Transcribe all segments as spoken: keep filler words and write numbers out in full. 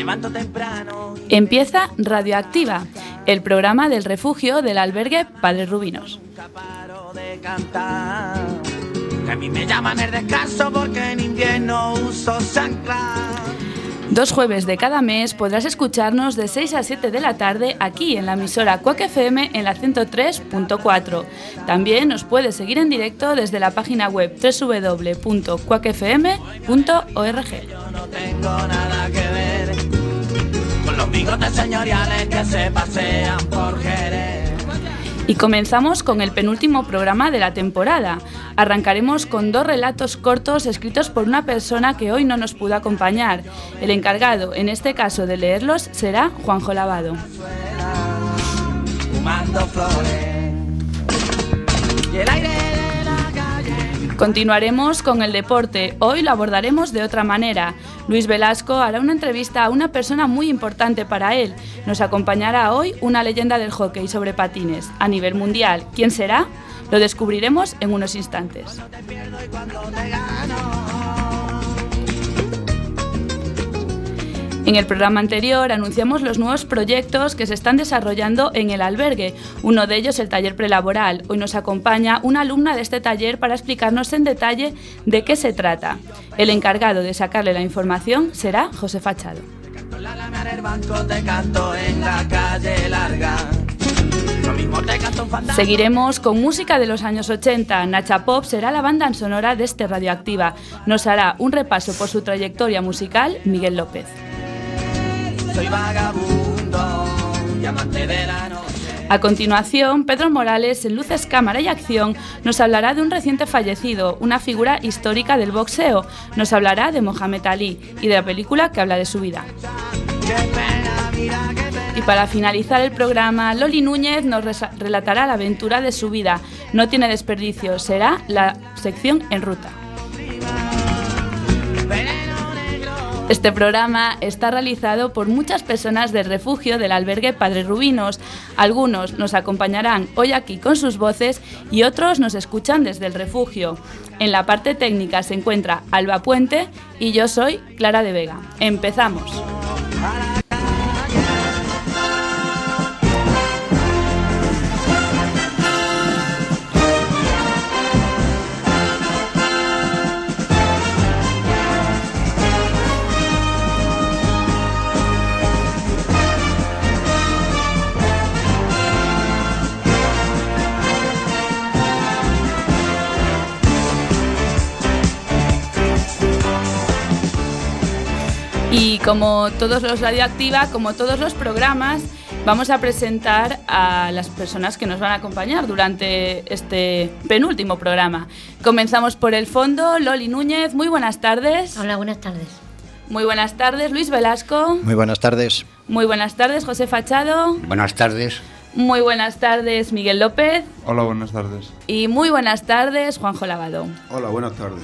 levanto temprano. Empieza Radioactiva, el programa del refugio del albergue Padre Rubinos. Nunca paro de cantar. Que a mí me llaman el descanso porque en invierno uso chancla. Dos jueves de cada mes podrás escucharnos de seis a siete de la tarde aquí en la emisora Quack F M en la ciento tres punto cuatro. También nos puedes seguir en directo desde la página web doble u doble u doble u punto quack f m punto org. Yo no tengo nada que ver con los bigotes señoriales que se pasean por Jerez. Y comenzamos con el penúltimo programa de la temporada. Arrancaremos con dos relatos cortos escritos por una persona que hoy no nos pudo acompañar. El encargado, en este caso, de leerlos será Juanjo Lavado. Fumando flores y el aire de la calle. Continuaremos con el deporte. Hoy lo abordaremos de otra manera. Luis Velasco hará una entrevista a una persona muy importante para él. Nos acompañará hoy una leyenda del hockey sobre patines a nivel mundial. ¿Quién será? Lo descubriremos en unos instantes. En el programa anterior anunciamos los nuevos proyectos que se están desarrollando en el albergue, uno de ellos el taller prelaboral. Hoy nos acompaña una alumna de este taller para explicarnos en detalle de qué se trata. El encargado de sacarle la información será José Fachado. Seguiremos con música de los años ochenta. Nacha Pop será la banda sonora de este Radioactiva. Nos hará un repaso por su trayectoria musical Miguel López. Soy vagabundo y amante de la noche. A continuación, Pedro Morales, en Luces, Cámara y Acción, nos hablará de un reciente fallecido, una figura histórica del boxeo. Nos hablará de Mohamed Ali y de la película que habla de su vida. Y para finalizar el programa, Loli Núñez nos relatará la aventura de su vida. No tiene desperdicio, será la sección En Ruta. Este programa está realizado por muchas personas del refugio del albergue Padre Rubinos. Algunos nos acompañarán hoy aquí con sus voces y otros nos escuchan desde el refugio. En la parte técnica se encuentra Alba Puente y yo soy Clara de Vega. ¡Empezamos! Y como todos los Radioactiva, como todos los programas, vamos a presentar a las personas que nos van a acompañar durante este penúltimo programa. Comenzamos por el fondo. Loli Núñez, muy buenas tardes. Hola, buenas tardes. Muy buenas tardes, Luis Velasco. Muy buenas tardes. Muy buenas tardes, José Fachado. Buenas tardes. Muy buenas tardes, Miguel López. Hola, buenas tardes. Y muy buenas tardes, Juanjo Lavado. Hola, buenas tardes.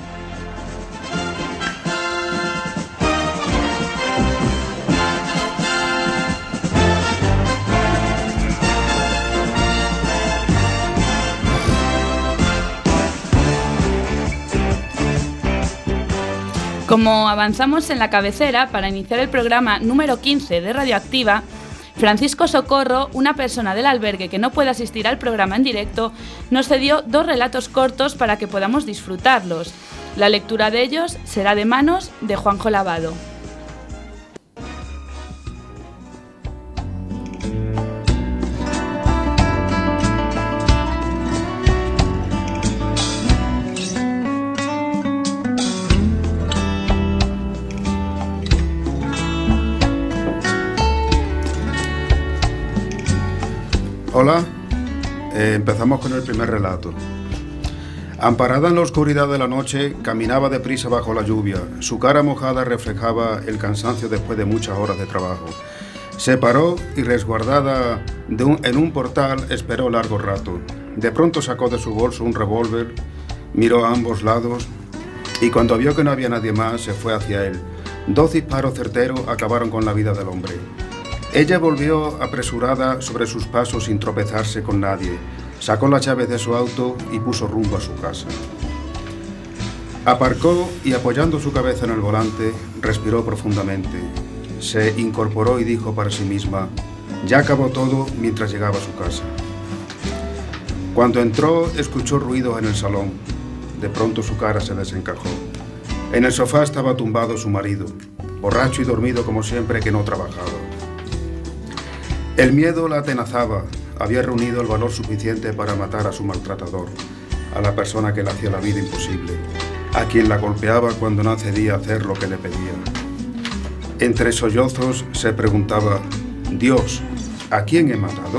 Como avanzamos en la cabecera para iniciar el programa número quince de Radioactiva, Francisco Socorro, una persona del albergue que no puede asistir al programa en directo, nos cedió dos relatos cortos para que podamos disfrutarlos. La lectura de ellos será de manos de Juanjo Lavado. Hola, eh, empezamos con el primer relato. Amparada en la oscuridad de la noche, caminaba deprisa bajo la lluvia. Su cara mojada reflejaba el cansancio después de muchas horas de trabajo. Se paró y, resguardada de un, en un portal, esperó largo rato. De pronto sacó de su bolso un revólver, miró a ambos lados y cuando vio que no había nadie más, se fue hacia él. Dos disparos certeros acabaron con la vida del hombre. Ella volvió apresurada sobre sus pasos sin tropezarse con nadie. Sacó las llaves de su auto y puso rumbo a su casa. Aparcó y, apoyando su cabeza en el volante, respiró profundamente. se incorporó y dijo para sí misma: ya acabó todo, mientras llegaba a su casa. Cuando entró, escuchó ruidos en el salón. De pronto su cara se desencajó. En el sofá estaba tumbado su marido, borracho y dormido como siempre, que no trabajaba. El miedo la atenazaba. Había reunido el valor suficiente para matar a su maltratador, a la persona que le hacía la vida imposible, a quien la golpeaba cuando no accedía a hacer lo que le pedía. Entre sollozos se preguntaba: Dios, ¿a quién he matado?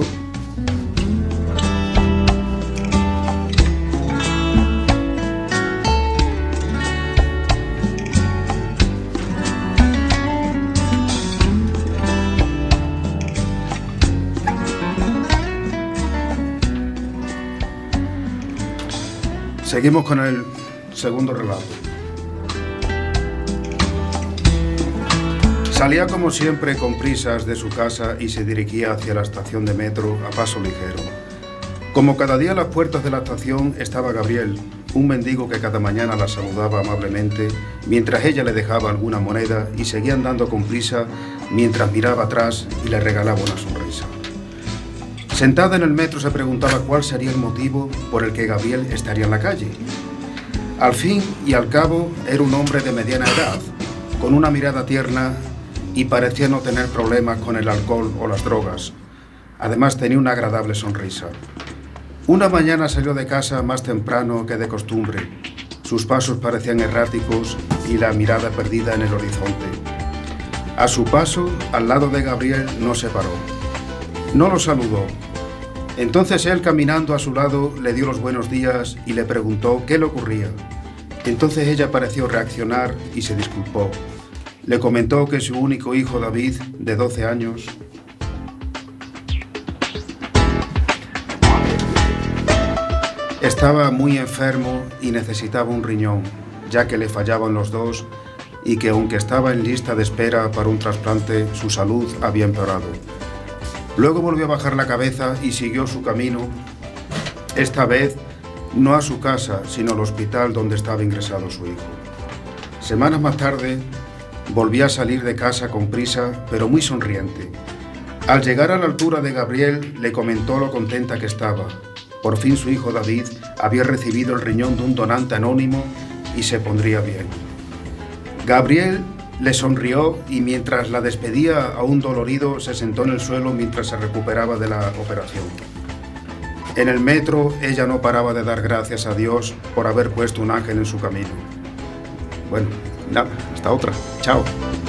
Seguimos con el segundo relato. Salía como siempre con prisas de su casa y se dirigía hacia la estación de metro a paso ligero. Como cada día a las puertas de la estación estaba Gabriel, un mendigo que cada mañana la saludaba amablemente mientras ella le dejaba alguna moneda, y seguía andando con prisa mientras miraba atrás y le regalaba una sonrisa. Sentada en el metro se preguntaba cuál sería el motivo por el que Gabriel estaría en la calle. Al fin y al cabo era un hombre de mediana edad, con una mirada tierna, y parecía no tener problemas con el alcohol o las drogas. Además tenía una agradable sonrisa. Una mañana salió de casa más temprano que de costumbre. Sus pasos parecían erráticos y la mirada perdida en el horizonte. A su paso, al lado de Gabriel, no se paró. No lo saludó. Entonces él, caminando a su lado, le dio los buenos días y le preguntó qué le ocurría. Entonces ella pareció reaccionar y se disculpó. Le comentó que su único hijo, David, de doce años, estaba muy enfermo y necesitaba un riñón, ya que le fallaban los dos, y que aunque estaba en lista de espera para un trasplante, su salud había empeorado. Luego volvió a bajar la cabeza y siguió su camino, esta vez no a su casa, sino al hospital donde estaba ingresado su hijo. Semanas más tarde, volvió a salir de casa con prisa, pero muy sonriente. Al llegar a la altura de Gabriel, le comentó lo contenta que estaba. Por fin su hijo David había recibido el riñón de un donante anónimo y se pondría bien. Gabriel le sonrió y mientras la despedía, aún dolorido, se sentó en el suelo mientras se recuperaba de la operación. En el metro, ella no paraba de dar gracias a Dios por haber puesto un ángel en su camino. Bueno, nada, hasta otra. Chao.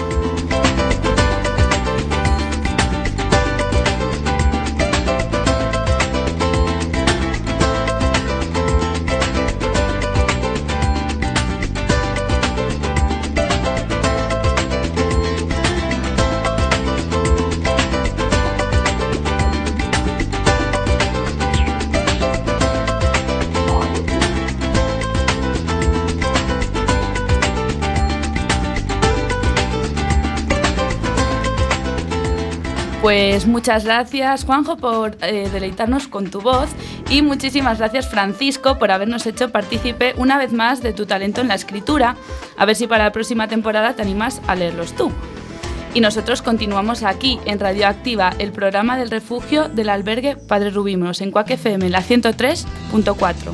Pues muchas gracias, Juanjo, por eh, deleitarnos con tu voz, y muchísimas gracias, Francisco, por habernos hecho partícipe una vez más de tu talento en la escritura. A ver si para la próxima temporada te animas a leerlos tú. Y nosotros continuamos aquí en Radioactiva, el programa del refugio del albergue Padre Rubinos, en Cuac F M, la ciento tres punto cuatro.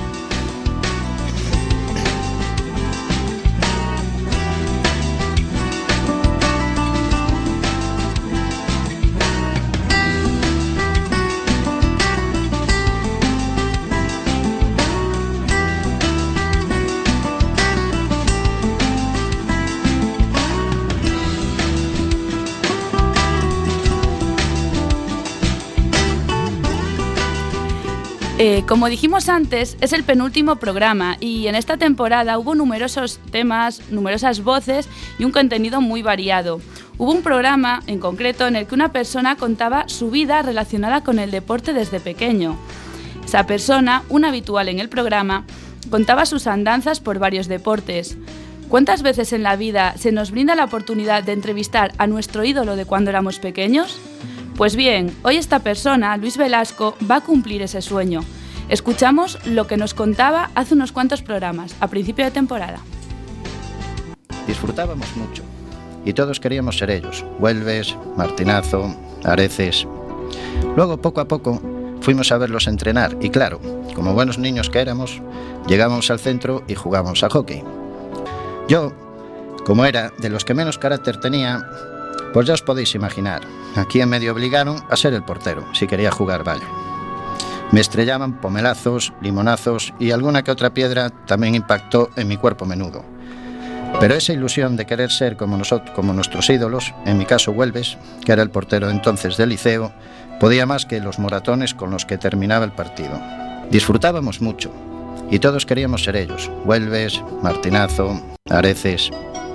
Eh, como dijimos antes, es el penúltimo programa y en esta temporada hubo numerosos temas, numerosas voces y un contenido muy variado. Hubo un programa en concreto en el que una persona contaba su vida relacionada con el deporte desde pequeño. Esa persona, una habitual en el programa, contaba sus andanzas por varios deportes. ¿Cuántas veces en la vida se nos brinda la oportunidad de entrevistar a nuestro ídolo de cuando éramos pequeños? Pues bien, hoy esta persona, Luis Velasco, va a cumplir ese sueño. Escuchamos lo que nos contaba hace unos cuantos programas, a principio de temporada. Disfrutábamos mucho. y todos queríamos ser ellos: Huelves, Martinazo, Areces. Luego, poco a poco, fuimos a verlos entrenar y claro, como buenos niños que éramos, llegábamos al centro y jugábamos a hockey. Yo, como era de los que menos carácter tenía, pues ya os podéis imaginar, aquí me obligaron a ser el portero, si quería jugar vallo. Me estrellaban pomelazos, limonazos y alguna que otra piedra también impactó en mi cuerpo menudo. Pero esa ilusión de querer ser como nosotros, como nuestros ídolos, en mi caso Huelves, que era el portero entonces del liceo, podía más que los moratones con los que terminaba el partido. Disfrutábamos mucho y todos queríamos ser ellos: Huelves, Martinazo, Areces.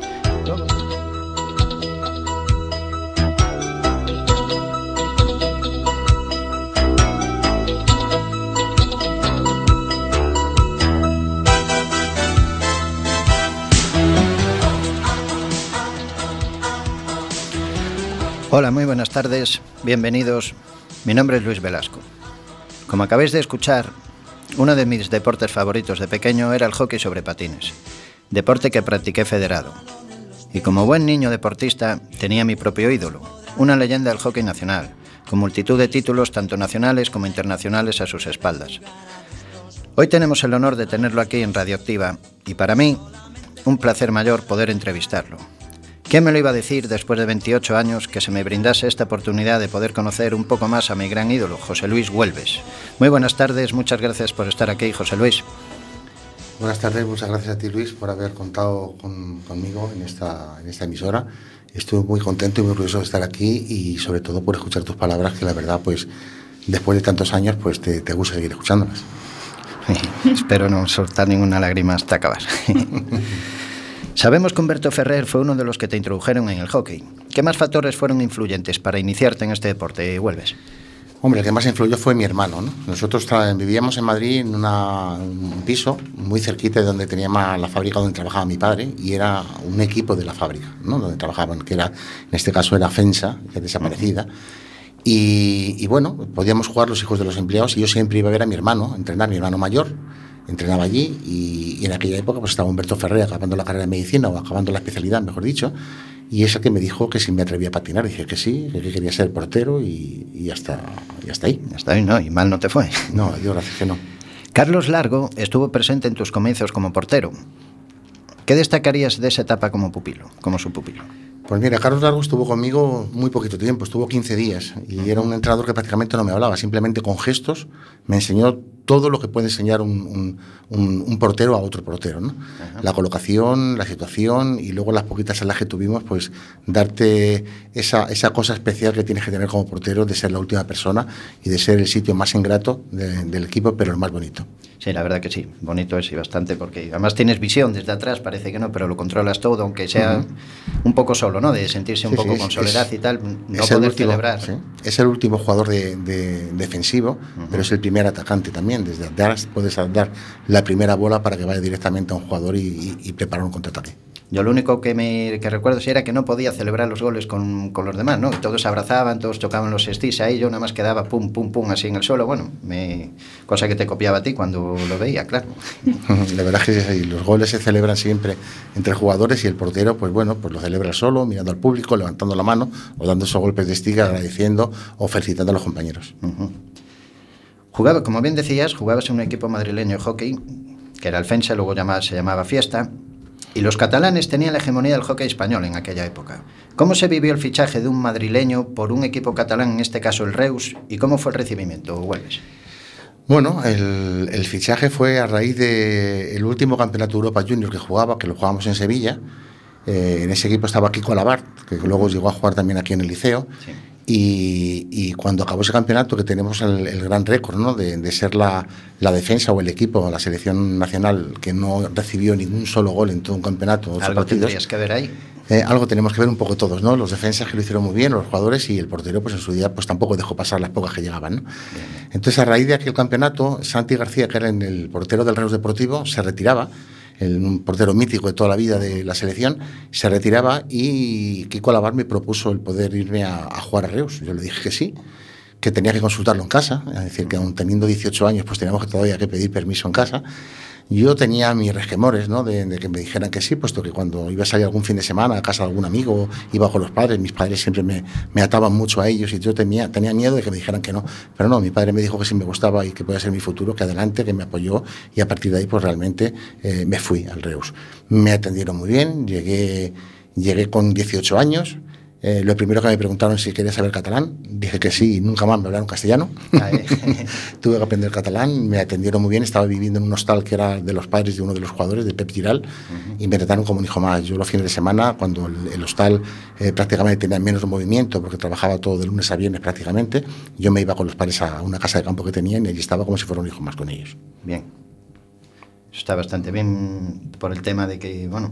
Hola, muy buenas tardes, bienvenidos. Mi nombre es Luis Velasco. Como acabáis de escuchar, uno de mis deportes favoritos de pequeño era el hockey sobre patines, deporte que practiqué federado. Y como buen niño deportista tenía mi propio ídolo, una leyenda del hockey nacional, con multitud de títulos tanto nacionales como internacionales a sus espaldas. Hoy tenemos el honor de tenerlo aquí en Radioactiva y para mí un placer mayor poder entrevistarlo. ¿Quién me lo iba a decir después de veintiocho años que se me brindase esta oportunidad de poder conocer un poco más a mi gran ídolo, José Luis Huelves? Muy buenas tardes, muchas gracias por estar aquí, José Luis. Buenas tardes, muchas gracias a ti, Luis, por haber contado con, conmigo en esta, en esta emisora. Estuve muy contento y muy orgulloso de estar aquí y sobre todo por escuchar tus palabras, que la verdad, pues después de tantos años, pues te, te gusta seguir escuchándolas. Espero no soltar ninguna lágrima hasta acabar. Sabemos que Humberto Ferrer fue uno de los que te introdujeron en el hockey. ¿Qué más factores fueron influyentes para iniciarte en este deporte, Huelves? Hombre, el que más influyó fue mi hermano, ¿no? Nosotros vivíamos en Madrid en una, un piso muy cerquita de donde teníamos la fábrica donde trabajaba mi padre y era un equipo de la fábrica, ¿no? Donde trabajaban, que era, en este caso era FENSA, que es desaparecida. Y, y bueno, podíamos jugar los hijos de los empleados y yo siempre iba a ver a mi hermano, entrenar, mi hermano mayor. Entrenaba allí y, y en aquella época pues estaba Humberto Ferrer acabando la carrera de medicina o acabando la especialidad, mejor dicho, y es el que me dijo que si me atrevía a patinar. Dije que sí, que quería ser portero y, y hasta, y hasta ahí. Hasta ahí, ¿no? Y mal no te fue. No, yo gracias que no. Carlos Largo estuvo presente en tus comienzos como portero. ¿Qué destacarías de esa etapa como pupilo, como su pupilo? Pues mira, Carlos Largo estuvo conmigo muy poquito tiempo, estuvo quince días y era un entrenador que prácticamente no me hablaba, simplemente con gestos me enseñó todo lo que puede enseñar un, un, un, un portero a otro portero, ¿no? La colocación, la situación y luego las poquitas salas que tuvimos, pues darte esa, esa cosa especial que tienes que tener como portero de ser la última persona y de ser el sitio más ingrato de, del equipo, pero el más bonito. Sí, la verdad que sí, bonito es y bastante, porque además tienes visión desde atrás, parece que no, pero lo controlas todo, aunque sea uh-huh. un poco solo, ¿no? De sentirse un sí, poco sí, con soledad es, y tal, no poder último, celebrar. Sí. Es el último jugador de, de, defensivo, uh-huh. pero es el primer atacante también. Desde atrás puedes dar la primera bola para que vaya directamente a un jugador y, y, y preparar un contraataque. Yo lo único que me que recuerdo sí era que no podía celebrar los goles con, con los demás, ¿no? Todos se abrazaban, todos chocaban los sticks ahí, yo nada más quedaba pum, pum, pum, así en el suelo. Bueno, me, cosa que te copiaba a ti cuando lo veía, claro. La verdad es que es así. Los goles se celebran siempre entre jugadores y el portero, pues bueno, pues lo celebra solo, mirando al público, levantando la mano o dando esos golpes de stick, agradeciendo o felicitando a los compañeros. Uh-huh. Jugaba, como bien decías, jugabas en un equipo madrileño de hockey, que era el FENSA, luego llamaba, se llamaba Fiesta. Y los catalanes tenían la hegemonía del hockey español en aquella época. ¿Cómo se vivió el fichaje de un madrileño por un equipo catalán, en este caso el Reus, y cómo fue el recibimiento, Huelves? Bueno, el, el fichaje fue a raíz del último campeonato de Europa Junior que jugaba, que lo jugábamos en Sevilla. Eh, en ese equipo estaba Kiko Alabart, que luego llegó a jugar también aquí en el liceo. Sí. Y, y cuando acabó ese campeonato, que tenemos el, el gran récord, ¿no? de, de ser la, la defensa o el equipo, la selección nacional que no recibió ningún solo gol en todo un campeonato. Algo partidos, tendrías que ver ahí. Eh, algo tenemos que ver un poco todos, ¿no? Los defensas que lo hicieron muy bien, los jugadores, y el portero, pues en su día, pues tampoco dejó pasar las pocas que llegaban, ¿no? Entonces, a raíz de aquel campeonato, Santi García, que era el portero del Reus Deportivo, se retiraba. El, un portero mítico de toda la vida de la selección, se retiraba y Kiko Alabart me propuso el poder irme a, a jugar a Reus. Yo le dije que sí, que tenía que consultarlo en casa, es decir, que aún teniendo dieciocho años, pues teníamos que todavía que pedir permiso en casa. yo tenía mis resquemores, ¿no? De, de que me dijeran que sí, puesto que cuando iba a salir algún fin de semana a casa de algún amigo, iba con los padres, mis padres siempre me, me ataban mucho a ellos y yo tenía, tenía miedo de que me dijeran que no. Pero no, mi padre me dijo que sí me gustaba y que podía ser mi futuro, que adelante, que me apoyó y a partir de ahí pues realmente eh, me fui al Reus. Me atendieron muy bien, llegué, llegué con dieciocho años. Eh, lo primero que me preguntaron si quería saber catalán, dije que sí y nunca más me hablaron castellano. Tuve que aprender catalán, me atendieron muy bien, estaba viviendo en un hostal que era de los padres de uno de los jugadores, de Pep Giral, uh-huh. y me trataron como un hijo más. Yo los fines de semana, cuando el, el hostal eh, prácticamente tenía menos movimiento, porque trabajaba todo de lunes a viernes prácticamente, yo me iba con los padres a una casa de campo que tenían y allí estaba como si fuera un hijo más con ellos. Bien, eso está bastante bien por el tema de que, bueno...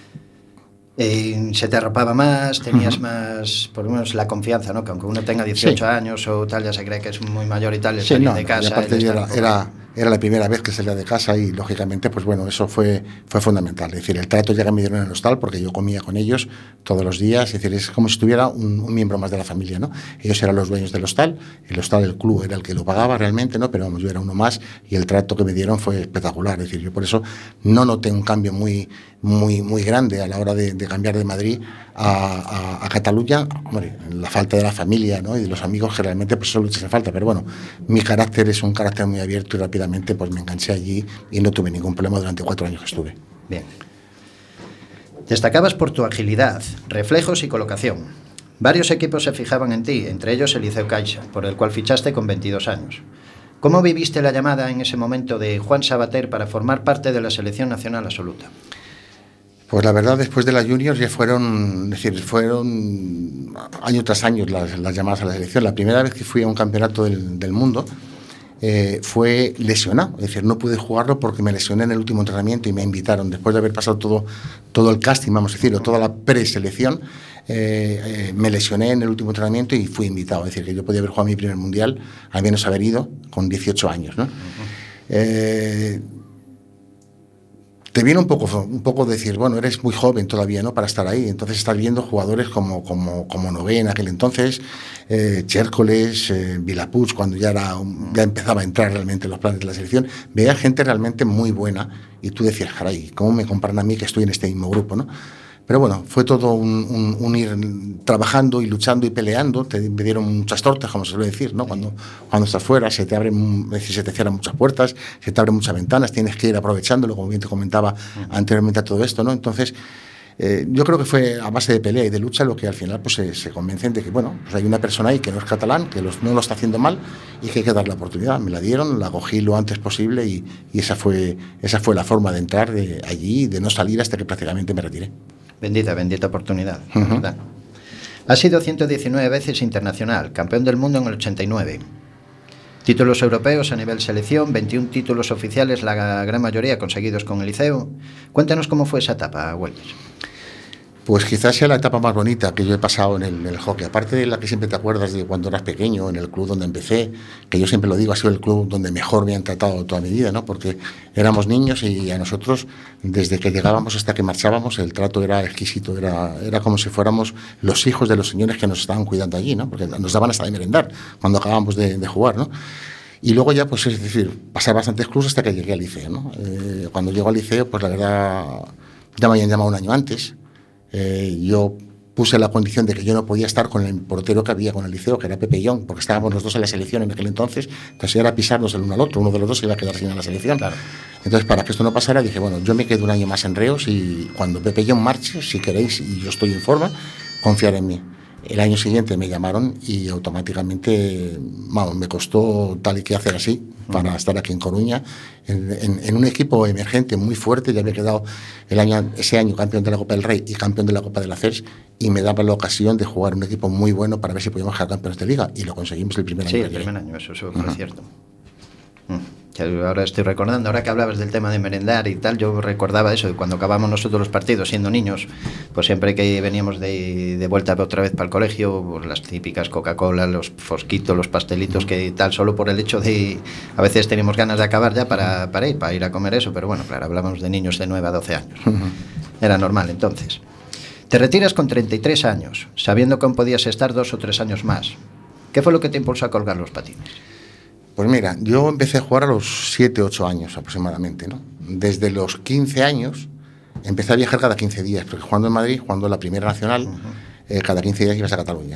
Eh, se te arropaba más, tenías uh-huh. más, por lo menos la confianza, ¿no? Que aunque uno tenga dieciocho sí. años o tal, ya se cree que es muy mayor y tal, el sí, salir no, de casa. Y aparte era, era, era la primera vez que salía de casa y lógicamente, pues bueno, eso fue, fue fundamental. Es decir, el trato ya que me dieron en el hostal, porque yo comía con ellos todos los días, es decir, es como si estuviera un, un miembro más de la familia, ¿no? Ellos eran los dueños del hostal, el hostal, el club era el que lo pagaba realmente, ¿no? Pero vamos, yo era uno más y el trato que me dieron fue espectacular. Es decir, yo por eso no noté un cambio muy, muy, muy grande a la hora de, de cambiar de Madrid a, a, a Cataluña. Hombre, la falta de la familia, ¿no? Y de los amigos que realmente pues solo hace falta, pero bueno, mi carácter es un carácter muy abierto y rápidamente pues me enganché allí y no tuve ningún problema durante cuatro años que estuve. Bien. Destacabas por tu agilidad, reflejos y colocación. Varios equipos se fijaban en ti, entre ellos el Liceo Caixa, por el cual fichaste con veintidós años. ¿Cómo viviste la llamada en ese momento de Juan Sabater para formar parte de la selección nacional absoluta? Pues la verdad, después de la Juniors ya fueron, es decir, fueron año tras año las, las llamadas a la selección. La primera vez que fui a un campeonato del, del mundo eh, fue lesionado, es decir, no pude jugarlo porque me lesioné en el último entrenamiento y me invitaron, después de haber pasado todo, todo el casting, vamos a decirlo, toda la preselección, eh, eh, me lesioné en el último entrenamiento y fui invitado. Es decir, que yo podía haber jugado mi primer mundial, al menos haber ido con dieciocho años, ¿no? Uh-huh. eh, Te viene un poco, un poco decir, bueno, eres muy joven todavía, ¿no? Para estar ahí. Entonces estás viendo jugadores como, como, como Nové en aquel entonces, eh, Chércoles, eh, Vilapuig, cuando ya, era un, ya empezaba a entrar realmente en los planes de la selección. Veía gente realmente muy buena y tú decías, caray, ¿cómo me comparan a mí que estoy en este mismo grupo, ¿no? Pero bueno, fue todo un, un, un ir trabajando y luchando y peleando. Te me dieron muchas tortas, como se suele decir, ¿no? Cuando, cuando estás fuera se te abren, se te cierran muchas puertas, se te abren muchas ventanas, tienes que ir aprovechándolo, como bien te comentaba uh-huh. anteriormente a todo esto, ¿no? Entonces, eh, yo creo que fue a base de pelea y de lucha lo que al final pues, se, se convencen de que, bueno, pues hay una persona ahí que no es catalán, que los, no lo está haciendo mal y que hay que darle la oportunidad. Me la dieron, la cogí lo antes posible y, y esa, fue, esa fue la forma de entrar de allí y de no salir hasta que prácticamente me retiré. Bendita, bendita oportunidad, uh-huh. ¿verdad? Has sido ciento diecinueve veces internacional, campeón del mundo en el ochenta y nueve. Títulos europeos a nivel selección, veintiún títulos oficiales, la gran mayoría conseguidos con el Liceo. Cuéntanos cómo fue esa etapa, Huelves. Pues quizás sea la etapa más bonita que yo he pasado en el, en el hockey, aparte de la que siempre te acuerdas de cuando eras pequeño, en el club donde empecé, que yo siempre lo digo, ha sido el club donde mejor me han tratado toda mi vida, ¿no? Porque éramos niños y a nosotros, desde que llegábamos hasta que marchábamos, el trato era exquisito, era, era como si fuéramos los hijos de los señores que nos estaban cuidando allí, ¿no? Porque nos daban hasta de merendar cuando acabábamos de, de jugar, ¿no? Y luego ya, pues es decir, pasé bastantes clubes hasta que llegué al liceo, ¿no? Eh, cuando llego al liceo, pues la verdad, ya me habían llamado un año antes. Eh, yo puse la condición de que yo no podía estar con el portero que había con el Liceo, que era Pepe Young, porque estábamos los dos en la selección en aquel entonces, entonces era pisarnos el uno al otro, uno de los dos se iba a quedar sin la selección. Claro. Entonces, para que esto no pasara, dije, bueno, yo me quedo un año más en Reus y cuando Pepe Young marche, si queréis, y yo estoy en forma, confiar en mí. El año siguiente me llamaron y automáticamente, vamos, me costó tal y que hacer así para uh-huh. estar aquí en Coruña, en, en, en un equipo emergente muy fuerte. Ya había quedado el año, ese año campeón de la Copa del Rey y campeón de la Copa de la C E S y me daba la ocasión de jugar un equipo muy bueno para ver si podíamos ser campeones de liga y lo conseguimos el primer año. Sí, el primer año, eso, eso fue uh-huh. cierto. Uh-huh. Ahora estoy recordando, ahora que hablabas del tema de merendar y tal, yo recordaba eso, de cuando acabamos nosotros los partidos siendo niños, pues siempre que veníamos de, de vuelta otra vez para el colegio, pues las típicas Coca-Cola, los fosquitos, los pastelitos, que tal, solo por el hecho de, a veces teníamos ganas de acabar ya para, para ir, para ir a comer eso, pero bueno, claro, hablábamos de niños de nueve a doce años, era normal entonces. Te retiras con treinta y tres años, sabiendo que aún podías estar dos o tres años más. ¿Qué fue lo que te impulsó a colgar los patines? Pues mira, yo empecé a jugar a los siete, ocho años aproximadamente, ¿no? Desde los quince años empecé a viajar cada quince días, porque jugando en Madrid, jugando en la Primera Nacional, uh-huh. eh, cada quince días ibas a Cataluña.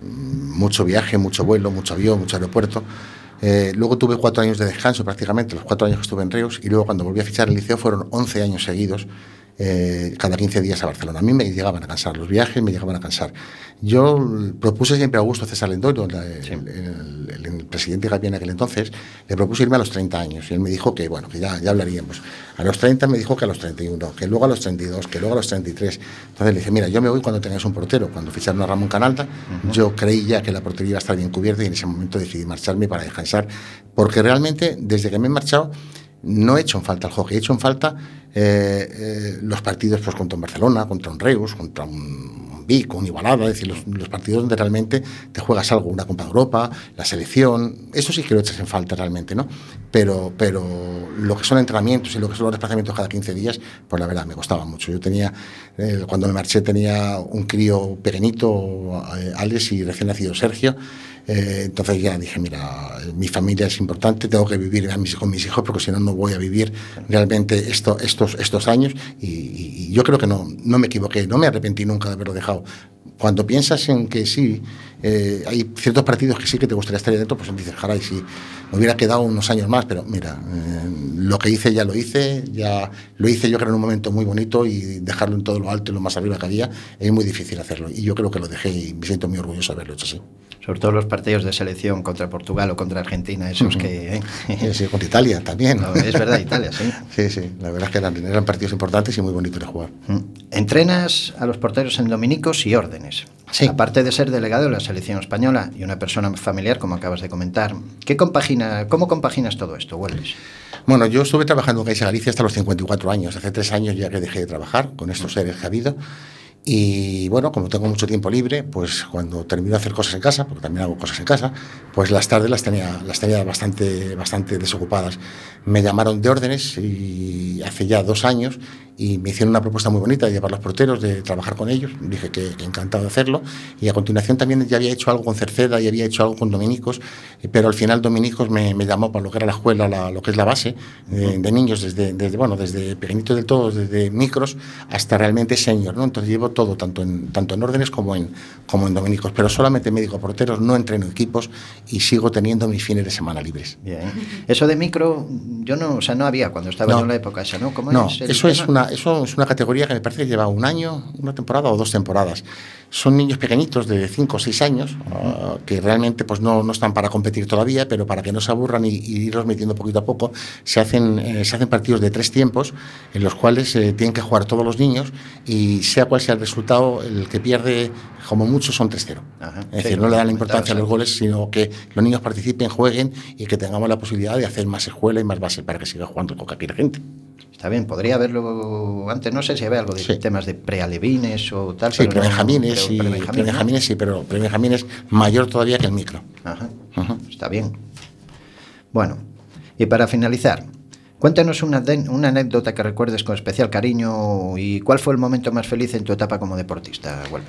Mucho viaje, mucho vuelo, mucho avión, mucho aeropuerto. Eh, luego tuve cuatro años de descanso prácticamente, los cuatro años que estuve en Reus, y luego cuando volví a fichar el liceo fueron once años seguidos, eh, cada quince días a Barcelona. A mí me llegaban a cansar, los viajes me llegaban a cansar. Yo propuse siempre a Augusto César Lendoiro, el, sí. el, el, el presidente que había en aquel entonces, le propuse irme a los treinta años, y él me dijo que, bueno, que ya, ya hablaríamos. A los treinta me dijo que a los treinta y uno, que luego a los treinta y dos, que luego a los treinta y tres. Entonces le dije, mira, yo me voy cuando tengáis un portero. Cuando ficharon a Ramón Canalda, uh-huh. yo creí ya que la portería iba a estar bien cubierta, y en ese momento decidí marcharme para descansar, porque realmente, desde que me he marchado, no he hecho en falta el hockey, he hecho en falta eh, eh, los partidos pues, contra un Barcelona, contra un Reus, contra un Vic, un Igualada, es decir, los, los partidos donde realmente te juegas algo, una Copa de Europa, la selección, eso sí que lo echas en falta realmente, ¿no? Pero, pero lo que son entrenamientos y lo que son los desplazamientos cada quince días, pues la verdad me costaba mucho. Yo tenía, eh, cuando me marché tenía un crío pequeñito, eh, Alex, y recién nacido Sergio. Eh, entonces ya dije, mira, mi familia es importante, tengo que vivir a mis, con mis hijos, porque si no, no voy a vivir realmente esto, estos, estos años, y, y, y yo creo que no, no me equivoqué, no me arrepentí nunca de haberlo dejado. Cuando piensas en que sí, eh, hay ciertos partidos que sí que te gustaría estar ahí dentro, pues dices, caray, si me hubiera quedado unos años más, pero mira, eh, lo que hice ya lo hice, ya lo hice yo creo en un momento muy bonito, y dejarlo en todo lo alto y lo más arriba que había, es muy difícil hacerlo, y yo creo que lo dejé y me siento muy orgulloso de haberlo hecho así. Sobre todo los partidos de selección contra Portugal o contra Argentina, esos uh-huh. que... ¿eh? Sí, sí, contra Italia también. No, es verdad, Italia, sí. Sí, sí, la verdad es que eran, eran partidos importantes y muy bonitos de jugar. Uh-huh. Entrenas a los porteros en dominicos y órdenes. Sí. Aparte de ser delegado de la selección española y una persona familiar, como acabas de comentar, ¿qué compagina, ¿cómo compaginas todo esto, Huelves? Bueno, yo estuve trabajando en Caixa Galicia hasta los cincuenta y cuatro años. Hace tres años ya que dejé de trabajar con estos seres que ha habido. Y bueno, como tengo mucho tiempo libre, pues cuando termino de hacer cosas en casa, porque también hago cosas en casa, pues las tardes las tenía, las tenía bastante, bastante desocupadas. Me llamaron de órdenes y hace ya dos años, y me hicieron una propuesta muy bonita de llevar los porteros, de trabajar con ellos. Dije que, que encantado de hacerlo, y a continuación también ya había hecho algo con Cerceda y había hecho algo con Dominicos, pero al final Dominicos me, me llamó para lo que era la escuela, la, lo que es la base de, de niños, desde, desde, bueno, desde pequeñitos del todo, desde micros hasta realmente senior, ¿no? Entonces llevo todo, tanto en, tanto en órdenes como en, como en Dominicos, pero solamente me dedico a porteros, no entreno equipos, y sigo teniendo mis fines de semana libres. Bien. Eso de micro, yo no, o sea, no había cuando estaba no. yo en la época esa, ¿no? ¿Cómo no, es el eso tema? es una Eso es una categoría que me parece que lleva un año, una temporada o dos temporadas. Son niños pequeñitos de cinco o seis años, uh, que realmente pues no, no están para competir todavía, pero para que no se aburran y, y irlos metiendo poquito a poco, se hacen, eh, se hacen partidos de tres tiempos, en los cuales eh, tienen que jugar todos los niños, y sea cual sea el resultado, el que pierde, como mucho, son tres cero. Ajá, es sí, decir, no le dan la importancia a los goles, sino que los niños participen, jueguen, y que tengamos la posibilidad de hacer más escuela y más base para que siga jugando con cualquier gente. Está bien, podría haberlo antes, no sé si había algo de sí. temas de prealevines o tal. Sí, prebenjamines, no, pre pre prebenjamines, ¿no? Sí, pero prebenjamines mayor todavía que el micro. Ajá, Ajá. Está bien. Bueno, y para finalizar, cuéntanos una, una anécdota que recuerdes con especial cariño, y cuál fue el momento más feliz en tu etapa como deportista, Huelves.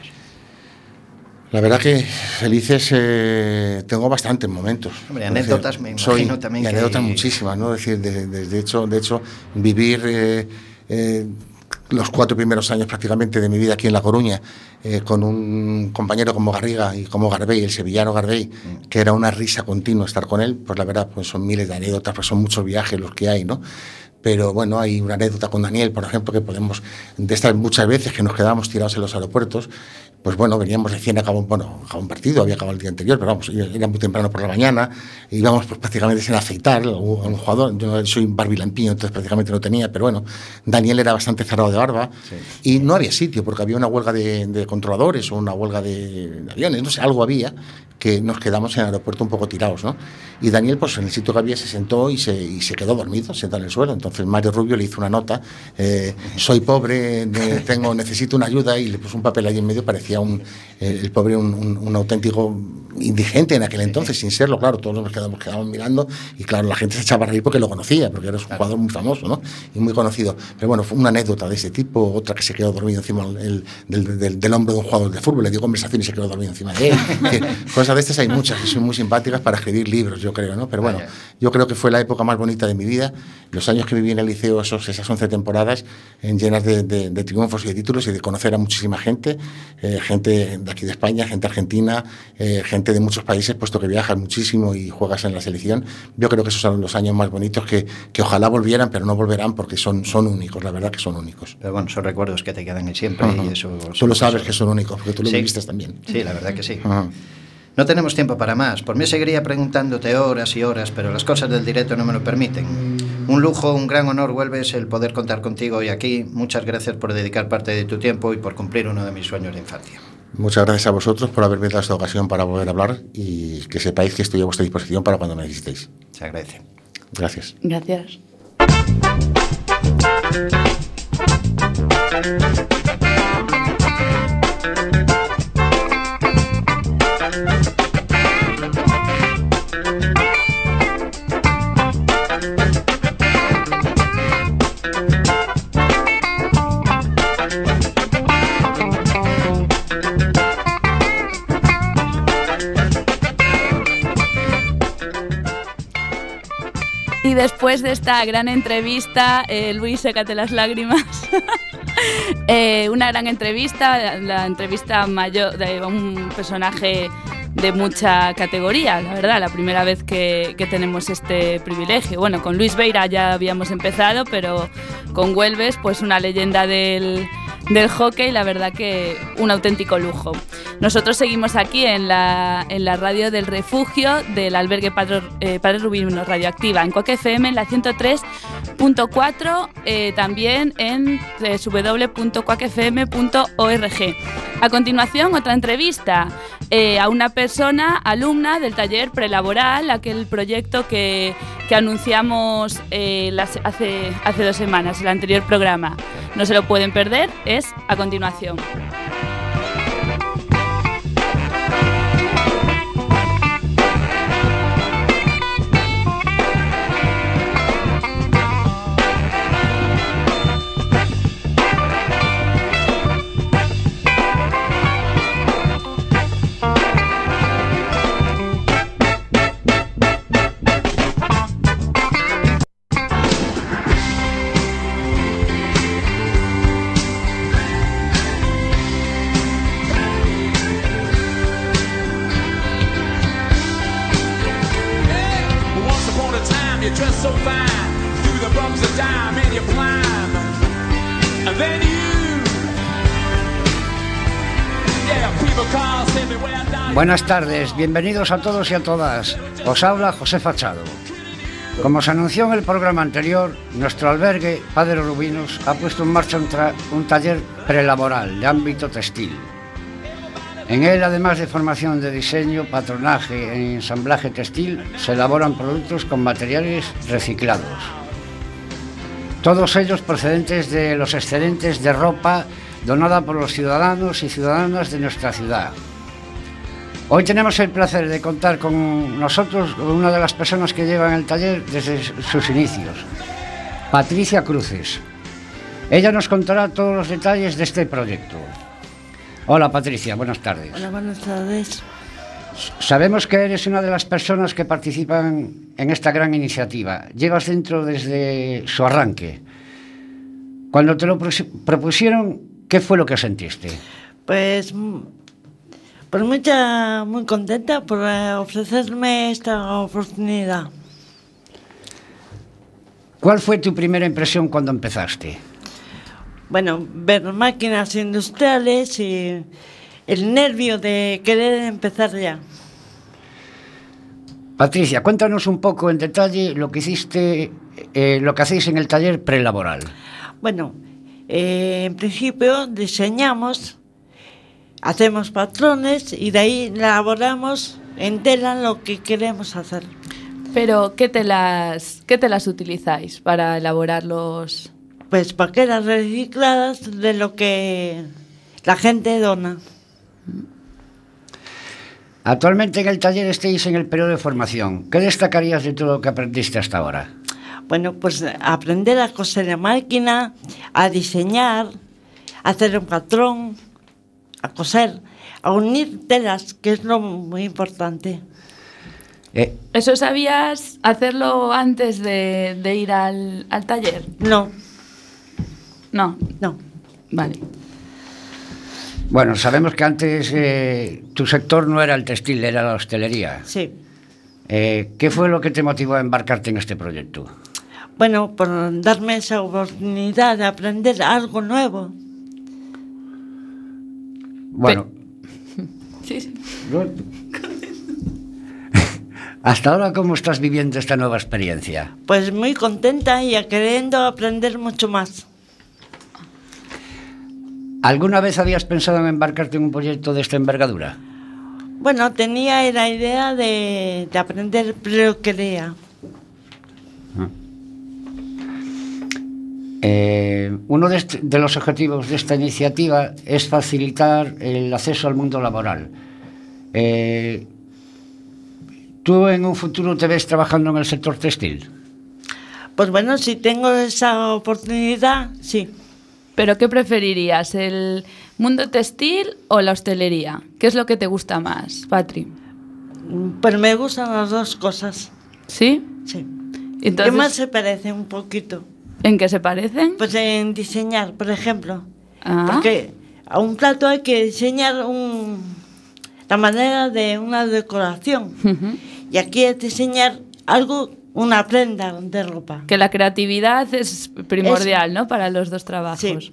La verdad que felices eh, tengo bastantes momentos. Hombre, anécdotas decir, me imagino soy, también y que... anécdotas muchísimas, ¿no? Es decir, de, de, de, hecho, de hecho, vivir eh, eh, los cuatro primeros años prácticamente de mi vida aquí en La Coruña, eh, con un compañero como Garriga y como Garbey, el sevillano Garbey, mm. que era una risa continua estar con él, pues la verdad, pues son miles de anécdotas, pues son muchos viajes los que hay, ¿no? Pero bueno, hay una anécdota con Daniel, por ejemplo, que podemos, de estas muchas veces que nos quedamos tirados en los aeropuertos, pues bueno, veníamos recién acabado, bueno, acabado un partido, había acabado el día anterior, pero vamos, era muy temprano por la mañana, íbamos pues prácticamente sin afeitar a un jugador. Yo soy barbilampiño, entonces prácticamente no tenía, pero bueno, Daniel era bastante cerrado de barba, sí. Y no había sitio, porque había una huelga de, de controladores o una huelga de, de aviones, no sé, algo había, que nos quedamos en el aeropuerto un poco tirados, ¿no? Y Daniel, pues en el sitio que había, se sentó y se, y se quedó dormido, sentado en el suelo. Entonces Mario Rubio le hizo una nota, eh, soy pobre, de, tengo, necesito una ayuda, y le puso un papel ahí en medio, parecía un, eh, el pobre un, un, un auténtico indigente en aquel entonces, sin serlo, claro, todos nos quedamos, quedamos mirando, y claro, la gente se echaba a reír porque lo conocía, porque era un jugador muy famoso, ¿no? Y muy conocido. Pero bueno, fue una anécdota de ese tipo, otra que se quedó dormido encima el, del, del, del hombro de un jugador de fútbol, le dio conversación y se quedó dormido encima de él. Cosas de estas hay muchas que son muy simpáticas para escribir libros, yo creo, ¿no? Pero bueno, yo creo que fue la época más bonita de mi vida. Los años que viví en el liceo, esos, esas once temporadas, en, llenas de, de, de triunfos y de títulos y de conocer a muchísima gente, eh, gente de aquí de España, gente argentina, eh, gente de muchos países, puesto que viajas muchísimo y juegas en la selección. Yo creo que esos son los años más bonitos que, que ojalá volvieran, pero no volverán porque son, son únicos, la verdad que son únicos. Pero bueno, son recuerdos que te quedan siempre. Uh-huh. Y eso, tú lo sabes que son únicos, porque tú lo sí. viviste también. Sí, la verdad que sí. Uh-huh. No tenemos tiempo para más. Por mí seguiría preguntándote horas y horas, pero las cosas del directo no me lo permiten. Un lujo, un gran honor, Huelves, el poder contar contigo hoy aquí. Muchas gracias por dedicar parte de tu tiempo y por cumplir uno de mis sueños de infancia. Muchas gracias a vosotros por haberme dado esta ocasión para poder hablar y que sepáis que estoy a vuestra disposición para cuando me necesitéis. Se agradece. Gracias. Gracias. Y después de esta gran entrevista, eh, Luis, sécate las lágrimas. eh, una gran entrevista, la, la entrevista mayor de un personaje de mucha categoría, la verdad, la primera vez que, que tenemos este privilegio. Bueno, con Luis Beira ya habíamos empezado, pero con Huelves, pues una leyenda del, del hockey, la verdad que un auténtico lujo. Nosotros seguimos aquí en la, en la radio del refugio del albergue Padre, eh, Padre Rubinos Radioactiva, en Cuac F M, en la ciento tres punto cuatro, eh, también en w w w punto cuac f m punto org. A continuación, otra entrevista eh, a una persona, alumna del taller prelaboral, aquel proyecto que, que anunciamos eh, las, hace, hace dos semanas, el anterior programa. No se lo pueden perder, es a continuación. Buenas tardes, bienvenidos a todos y a todas. Os habla José Fachado. Como se anunció en el programa anterior, nuestro albergue Padre Rubinos ha puesto en marcha un, tra- un taller prelaboral de ámbito textil. En él, además de formación de diseño, patronaje e ensamblaje textil, se elaboran productos con materiales reciclados. Todos ellos procedentes de los excedentes de ropa donada por los ciudadanos y ciudadanas de nuestra ciudad. Hoy tenemos el placer de contar con nosotros con una de las personas que llevan el taller desde sus inicios, Patricia Cruces. Ella nos contará todos los detalles de este proyecto. Hola Patricia, buenas tardes. Hola, buenas tardes. Sabemos que eres una de las personas que participan en esta gran iniciativa. Llevas dentro desde su arranque. Cuando te lo propusieron, ¿qué fue lo que sentiste? Pues... Pues mucha, muy contenta por ofrecerme esta oportunidad. ¿Cuál fue tu primera impresión cuando empezaste? Bueno, ver máquinas industriales y el nervio de querer empezar ya. Patricia, cuéntanos un poco en detalle lo que hiciste, eh, lo que hacéis en el taller prelaboral. Bueno, eh, en principio diseñamos... Hacemos patrones y de ahí elaboramos en tela lo que queremos hacer. Pero, ¿qué telas, qué telas utilizáis para elaborar los...? Pues paquetas recicladas de lo que la gente dona. Actualmente en el taller estáis en el periodo de formación. ¿Qué destacarías de todo lo que aprendiste hasta ahora? Bueno, pues aprender a coser a máquina, a diseñar, a hacer un patrón... a coser, a unir telas, que es lo muy importante. Eh, ¿Eso sabías hacerlo antes de, de ir al, al taller? No, No, no. vale. bueno, sabemos que antes eh, tu sector no era el textil, era la hostelería. Sí. Eh, ¿Qué fue lo que te motivó a embarcarte en este proyecto? Bueno, por darme esa oportunidad de aprender algo nuevo. Bueno, Sí, sí. hasta ahora, ¿cómo estás viviendo esta nueva experiencia? Pues muy contenta y queriendo aprender mucho más. ¿Alguna vez habías pensado en embarcarte en un proyecto de esta envergadura? Bueno, tenía la idea de, de aprender peluquería. Eh, uno de, este, de los objetivos de esta iniciativa es facilitar el acceso al mundo laboral. Eh, ¿Tú en un futuro te ves trabajando en el sector textil? Pues bueno, si tengo esa oportunidad, sí. ¿Pero qué preferirías, el mundo textil o la hostelería? ¿Qué es lo que te gusta más, Patri? Pues me gustan las dos cosas. ¿Sí? Sí. Entonces, ¿Qué más se parece un poquito? ¿en qué se parecen? Pues en diseñar, por ejemplo. Ah. Porque a un plato hay que diseñar un, la manera de una decoración. Ujú. Y aquí es diseñar algo, una prenda de ropa. Que la creatividad es primordial, ¿no? Para los dos trabajos. Sí.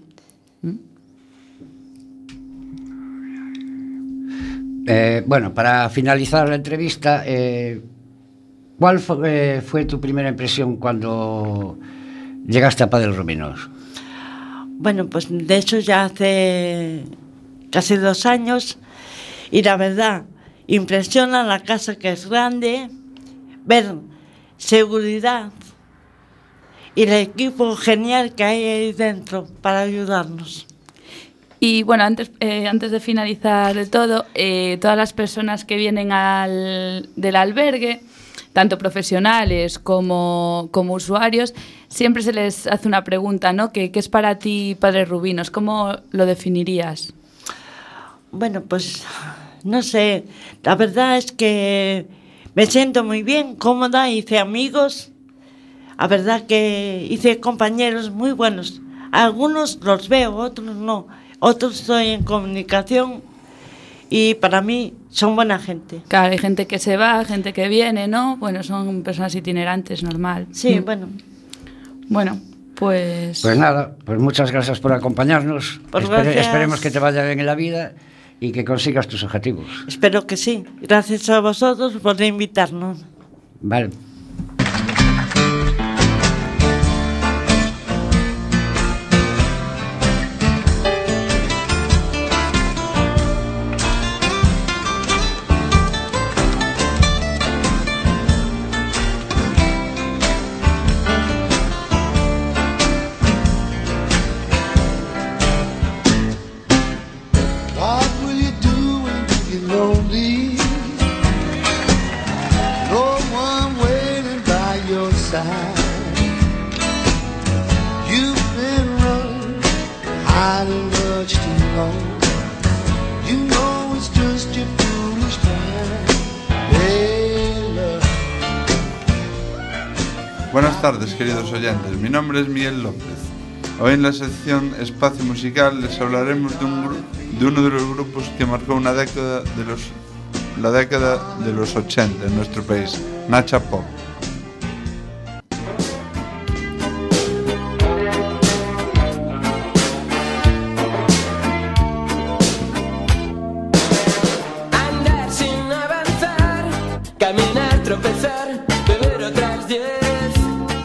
Eh, bueno, para finalizar la entrevista, eh, ¿cuál fue, eh, fue tu primera impresión cuando llegaste a Padel Rubinos? Bueno, pues de hecho ya hace casi dos años y la verdad, impresiona la casa, que es grande, ver seguridad y el equipo genial que hay ahí dentro para ayudarnos. Y bueno, antes, eh, antes de finalizar de todo, eh, todas las personas que vienen al, del albergue, tanto profesionales como, como usuarios, siempre se les hace una pregunta, ¿no? ¿Qué, qué es para ti Padre Rubinos? ¿Cómo lo definirías? Bueno, pues no sé, la verdad es que me siento muy bien, cómoda, hice amigos, la verdad que hice compañeros muy buenos. Algunos los veo, otros no, otros estoy en comunicación y para mí son buena gente. Claro, hay gente que se va, gente que viene, ¿no? Bueno, son personas itinerantes, normal. Sí, Mm. bueno. Bueno, pues... Pues nada, pues muchas gracias por acompañarnos. Pues Espere- gracias. Esperemos que te vaya bien en la vida y que consigas tus objetivos. Espero que sí. Gracias a vosotros por invitarnos. Vale. What will you do when you get lonely? No one waiting by your side. You've been running, hiding much too long. You know it's just your foolish mind. Hey, love. Buenas tardes, queridos oyentes. Mi nombre es Miguel López. Hoy en la sección Espacio Musical les hablaremos de, un, gru- de uno de los grupos que marcó una década de los, la década de los ochenta en nuestro país, Nacha Pop. Andar sin avanzar, caminar, tropezar, beber otras diez,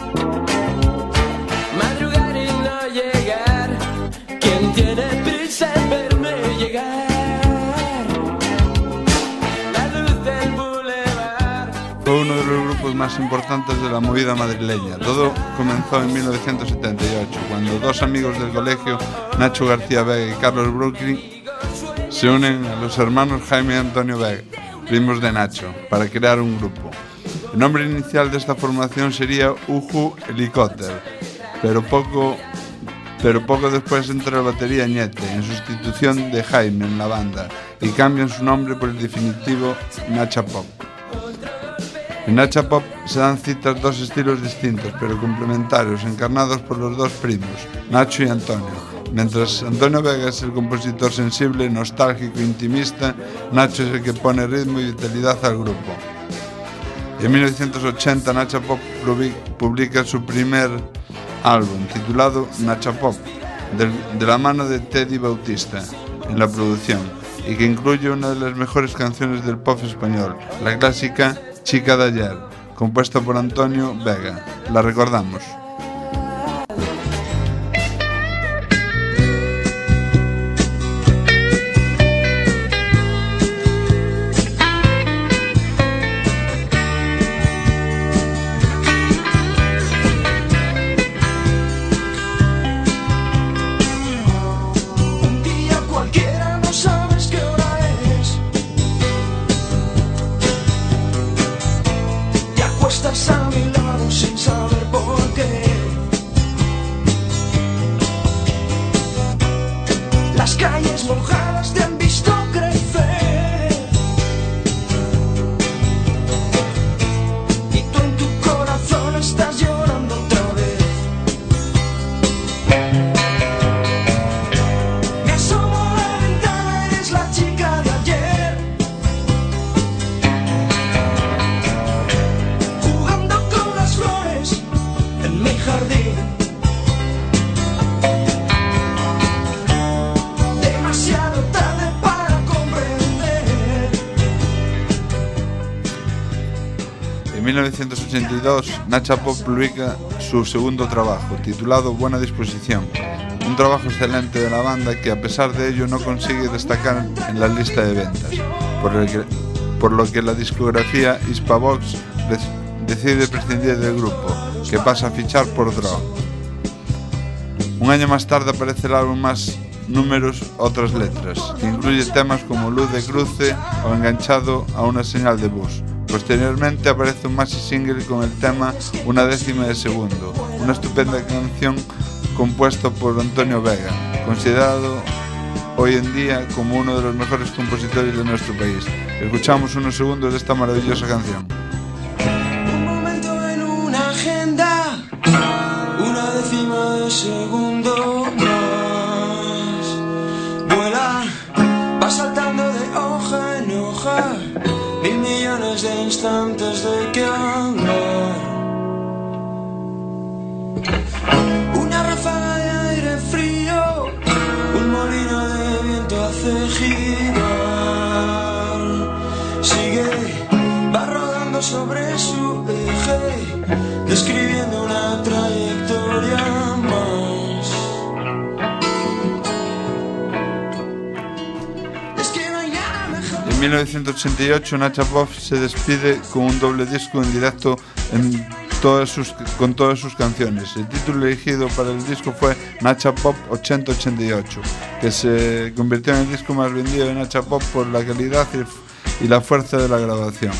madrugar y no llegar. ¿Quién tiene prisa en verme llegar? La luz del bulevar. Fue uno de los grupos más importantes de la movida madrileña. Todo comenzó en mil novecientos setenta y ocho, cuando dos amigos del colegio, Nacho García Vega y Carlos Brooklyn, se unen a los hermanos Jaime y Antonio Vega, primos de Nacho, para crear un grupo. El nombre inicial de esta formación sería Uhu Helicóptero, pero poco, pero poco después entra el batería Ñete, en sustitución de Jaime en la banda, y cambian su nombre por el definitivo Nacha Pop. En Nacha Pop se dan citas dos estilos distintos, pero complementarios, encarnados por los dos primos, Nacho y Antonio. Mientras Antonio Vega es el compositor sensible, nostálgico e intimista, Nacho es el que pone ritmo y vitalidad al grupo. En mil novecientos ochenta, Nacha Pop publica su primer álbum, titulado Nacha Pop, de, de la mano de Teddy Bautista en la producción, y que incluye una de las mejores canciones del pop español, la clásica Chica de ayer, compuesta por Antonio Vega. La recordamos. En mil novecientos ochenta y dos, Nacha Pop publica su segundo trabajo, titulado Buena Disposición, un trabajo excelente de la banda que a pesar de ello no consigue destacar en la lista de ventas, por lo que, por lo que la discografía Hispavox decide prescindir del grupo, que pasa a fichar por Draw. Un año más tarde aparece el álbum Más Números, Otras Letras, que incluye temas como Luz de Cruce o Enganchado a una señal de bus. Posteriormente aparece un maxi single con el tema Una décima de segundo, una estupenda canción compuesta por Antonio Vega, considerado hoy en día como uno de los mejores compositores de nuestro país. Escuchamos unos segundos de esta maravillosa canción. Un momento en una agenda, una décima de segundo más. Vuela, va saltando de hoja en hoja, mil millones de instantes de que hablar. Una ráfaga de aire frío, un molino de viento hace girar. Sigue, va rodando sobre su eje, describiendo una trayectoria más. Es que no hay nada mejor. En mil novecientos ochenta y ocho, Nacha Pop se despide con un doble disco en directo en todas sus, con todas sus canciones. El título elegido para el disco fue Nacha Pop ochenta ochenta y ocho, que se convirtió en el disco más vendido de Nacha Pop por la calidad y, y la fuerza de la grabación.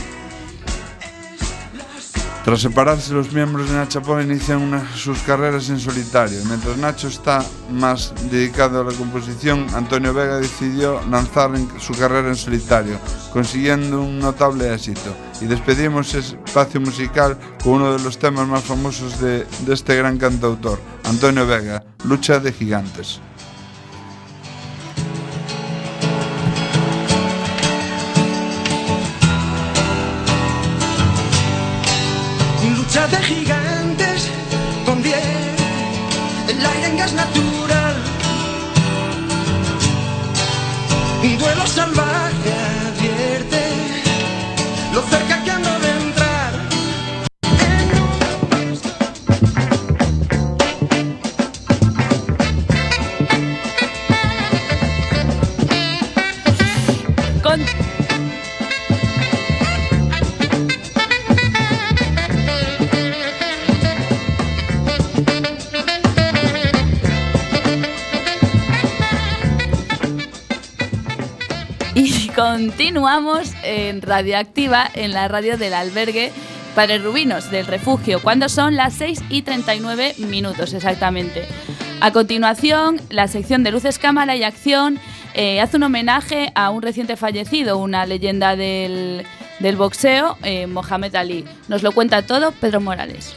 Tras separarse, los miembros de Nacha Pop inician una, sus carreras en solitario. Mientras Nacho está más dedicado a la composición, Antonio Vega decidió lanzar en, su carrera en solitario, consiguiendo un notable éxito. Y despedimos ese espacio musical con uno de los temas más famosos de, de este gran cantautor, Antonio Vega, Lucha de Gigantes. Lucha de gigantes con diez, el aire en gas natural, un duelo salvaje advierte lo cerca que ando de entrar en Con... Y continuamos en Radioactiva, en la radio del albergue Padre Rubinos del refugio, cuando son las seis y treinta y nueve minutos exactamente. A continuación, la sección de Luces, Cámara y Acción eh, hace un homenaje a un reciente fallecido, una leyenda del, del boxeo, eh, Mohamed Ali. Nos lo cuenta todo Pedro Morales.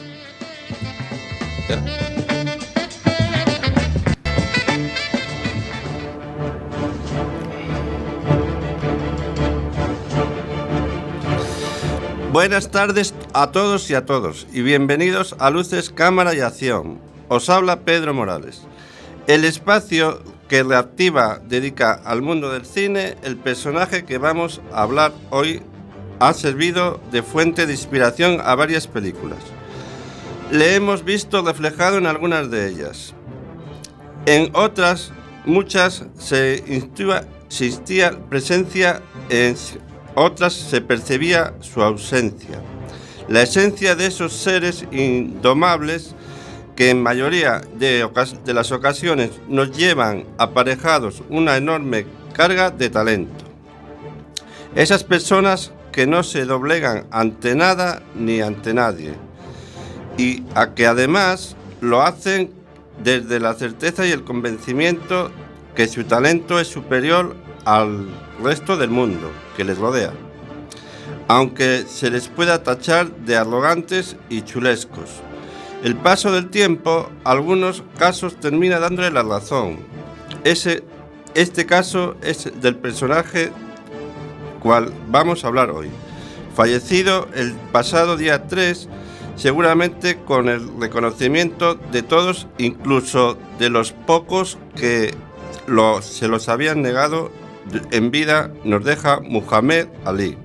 Buenas tardes a todos y a todos y bienvenidos a Luces, Cámara y Acción. Os habla Pedro Morales. El espacio que Reactiva dedica al mundo del cine, el personaje que vamos a hablar hoy ha servido de fuente de inspiración a varias películas. Le hemos visto reflejado en algunas de ellas. En otras, muchas se insistía presencia, en otras se percibía su ausencia. La esencia de esos seres indomables que en mayoría de, ocas- de las ocasiones nos llevan aparejados una enorme carga de talento. Esas personas que no se doblegan ante nada ni ante nadie y a que además lo hacen desde la certeza y el convencimiento que su talento es superior al resto del mundo que les rodea, aunque se les pueda tachar de arrogantes y chulescos. El paso del tiempo, algunos casos termina dándole la razón. Ese, este caso es del personaje cual vamos a hablar hoy, fallecido el pasado día tres, seguramente con el reconocimiento de todos, incluso de los pocos que lo, se los habían negado en vida. Nos deja Muhammad Ali.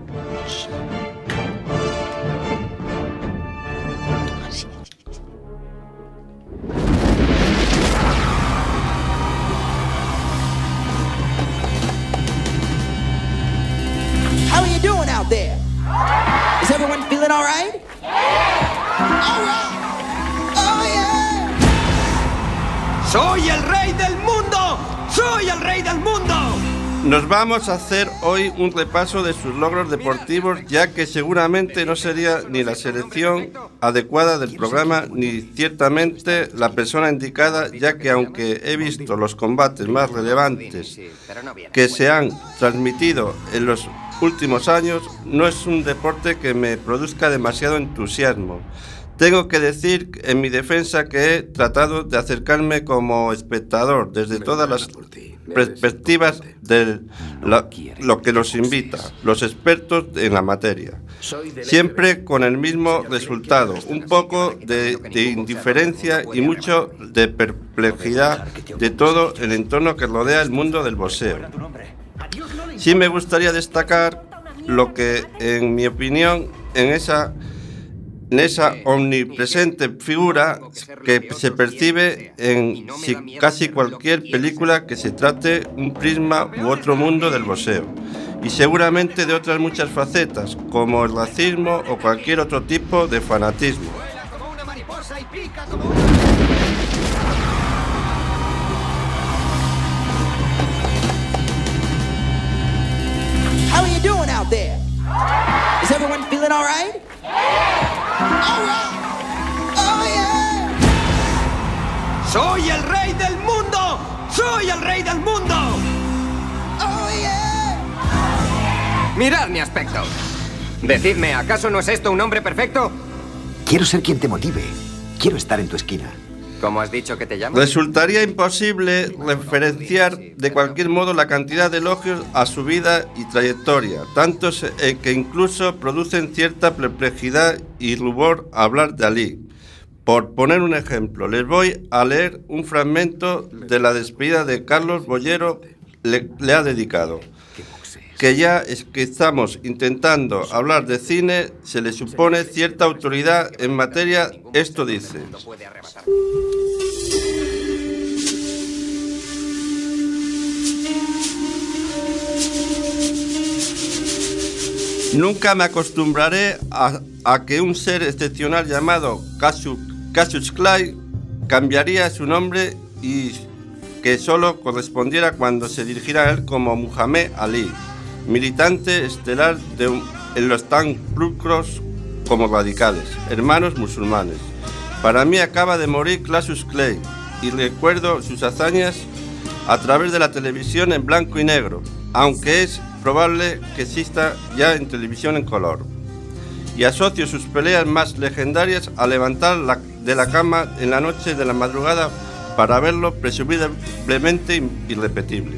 How are you doing out there? Is everyone feeling all right? All right. Oh yeah. ¡Soy el rey del mundo! ¡Soy el rey del mundo! Nos vamos a hacer hoy un repaso de sus logros deportivos, ya que seguramente no sería ni la selección adecuada del programa, ni ciertamente la persona indicada, ya que aunque he visto los combates más relevantes que se han transmitido en los últimos años, no es un deporte que me produzca demasiado entusiasmo. Tengo que decir en mi defensa que he tratado de acercarme como espectador desde todas las perspectivas de la, lo que nos invita, los expertos en la materia. Siempre con el mismo resultado, un poco de, de indiferencia y mucho de perplejidad de todo el entorno que rodea el mundo del boxeo. Sí me gustaría destacar lo que, en mi opinión, en esa... en esa omnipresente figura que se percibe en casi cualquier película que se trate un prisma u otro mundo del boxeo, y seguramente de otras muchas facetas, como el racismo o cualquier otro tipo de fanatismo. How are you doing out there? Is everyone feeling all right? All right. Oh yeah. ¡Soy el rey del mundo! ¡Soy el rey del mundo! Oh yeah. Mirad mi aspecto. Decidme, ¿acaso no es esto un hombre perfecto? Quiero ser quien te motive. Quiero estar en tu esquina. ¿Cómo has dicho que te llamas? Resultaría imposible referenciar de cualquier modo la cantidad de elogios a su vida y trayectoria, tantos eh, que incluso producen cierta perplejidad y rubor hablar de Ali. Por poner un ejemplo, les voy a leer un fragmento de la despedida de Carlos Bollero le, le ha dedicado. Que ya es que estamos intentando hablar de cine, se le supone cierta autoridad en materia. Esto dice: nunca me acostumbraré a, a que un ser excepcional llamado Cassius, Cassius Clay cambiaría su nombre y que solo correspondiera cuando se dirigiera a él como Muhammad Ali, militante estelar de un, en los tan pulcros como radicales, hermanos musulmanes. Para mí acaba de morir Cassius Clay, y recuerdo sus hazañas a través de la televisión en blanco y negro, aunque es probable que exista ya en televisión en color. Y asocio sus peleas más legendarias a levantar la, de la cama en la noche de la madrugada para verlo presumiblemente irrepetible.